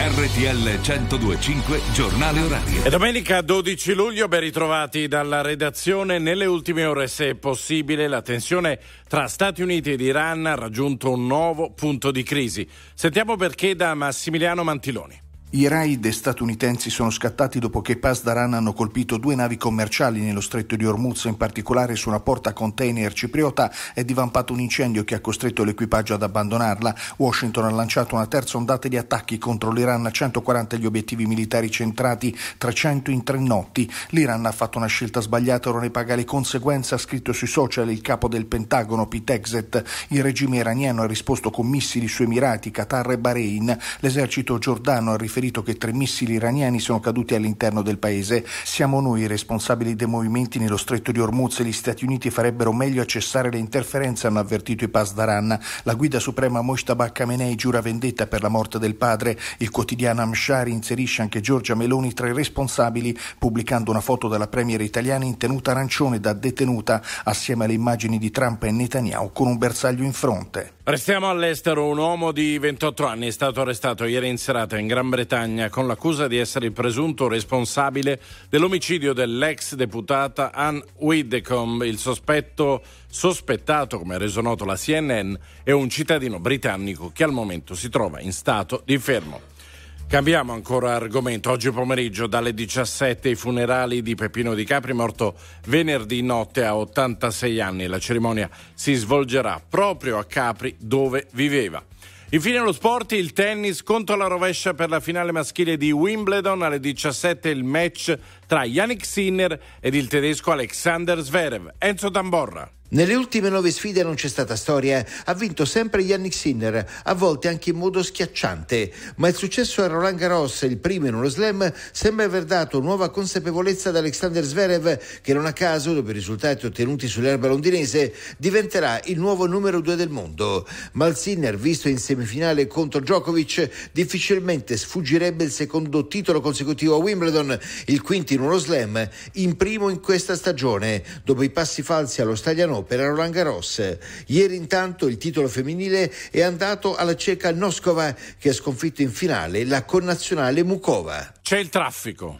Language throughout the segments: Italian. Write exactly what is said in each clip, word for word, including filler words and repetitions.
R T L centodue e cinque giornale orario. È domenica dodici luglio, ben ritrovati dalla redazione. Nelle ultime ore, se è possibile, la tensione tra Stati Uniti ed Iran ha raggiunto un nuovo punto di crisi. Sentiamo perché da Massimiliano Mantiloni. I raid statunitensi sono scattati dopo che Pasdaran hanno colpito due navi commerciali nello stretto di Hormuz, in particolare su una porta container cipriota è divampato un incendio che ha costretto l'equipaggio ad abbandonarla. Washington ha lanciato una terza ondata di attacchi contro l'Iran, centoquaranta gli obiettivi militari centrati, trecento in tre notti. L'Iran ha fatto una scelta sbagliata, ora ne paga le conseguenze, ha scritto sui social il capo del Pentagono Pete Hegseth. Il regime iraniano ha risposto con missili su Emirati, Qatar e Bahrain. L'esercito giordano ha riferito che tre missili iraniani sono caduti all'interno del paese. Siamo noi i responsabili dei movimenti nello stretto di Hormuz e gli Stati Uniti farebbero meglio a cessare le interferenze, hanno avvertito i Pasdaran. La guida suprema Mojtaba Khamenei giura vendetta per la morte del padre. Il quotidiano Amshari inserisce anche Giorgia Meloni tra i responsabili, pubblicando una foto della premier italiana in tenuta arancione da detenuta, assieme alle immagini di Trump e Netanyahu con un bersaglio in fronte. Restiamo all'estero. Un uomo di ventotto anni è stato arrestato ieri in serata in Gran Bretagna con l'accusa di essere il presunto responsabile dell'omicidio dell'ex deputata Anne Widdecombe. Il sospetto sospettato, come ha reso noto la C N N, è un cittadino britannico che al momento si trova in stato di fermo. Cambiamo ancora argomento. Oggi pomeriggio dalle diciassette i funerali di Peppino Di Capri, morto venerdì notte a ottantasei anni. La cerimonia si svolgerà proprio a Capri, dove viveva. Infine lo sport, il tennis, conto alla rovescia per la finale maschile di Wimbledon. Alle diciassette il match tra Jannik Sinner ed il tedesco Alexander Zverev. Enzo Tamborra. Nelle ultime nove sfide non c'è stata storia, ha vinto sempre Jannik Sinner, a volte anche in modo schiacciante, ma il successo a Roland Garros, il primo in uno slam, sembra aver dato nuova consapevolezza ad Alexander Zverev, che non a caso, dopo i risultati ottenuti sull'erba londinese, diventerà il nuovo numero due del mondo. Ma il Sinner, visto in semifinale contro Djokovic, difficilmente sfuggirebbe il secondo titolo consecutivo a Wimbledon, il quinto in uno slam, in primo in questa stagione, dopo i passi falsi allo Stagliano per Roland Garros. Ieri intanto il titolo femminile è andato alla ceca Noskova, che ha sconfitto in finale la connazionale Mukova. C'è il traffico.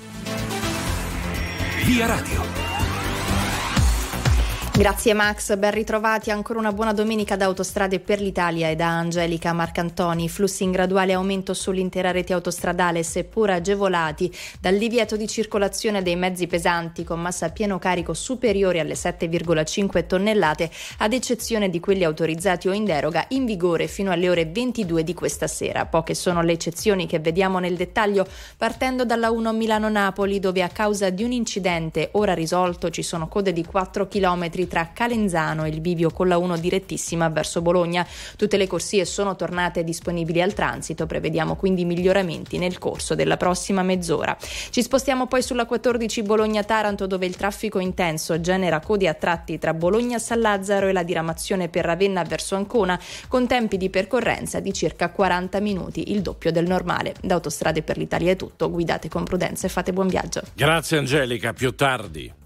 Via Radio. Grazie Max, ben ritrovati. Ancora una buona domenica da Autostrade per l'Italia e da Angelica Marcantoni. Flussi in graduale aumento sull'intera rete autostradale, seppur agevolati dal divieto di circolazione dei mezzi pesanti con massa a pieno carico superiore alle sette virgola cinque tonnellate, ad eccezione di quelli autorizzati o in deroga, in vigore fino alle ore ventidue di questa sera. Poche sono le eccezioni che vediamo nel dettaglio, partendo dalla uno Milano-Napoli, dove a causa di un incidente ora risolto ci sono code di quattro chilometri tra Calenzano e il bivio con la uno direttissima verso Bologna. Tutte le corsie sono tornate disponibili al transito, prevediamo quindi miglioramenti nel corso della prossima mezz'ora. Ci spostiamo poi sulla quattordici Bologna-Taranto, dove il traffico intenso genera code a tratti tra Bologna-San Lazzaro e la diramazione per Ravenna verso Ancona, con tempi di percorrenza di circa quaranta minuti, il doppio del normale. Da Autostrade per l'Italia è tutto, guidate con prudenza e fate buon viaggio. Grazie Angelica, più tardi.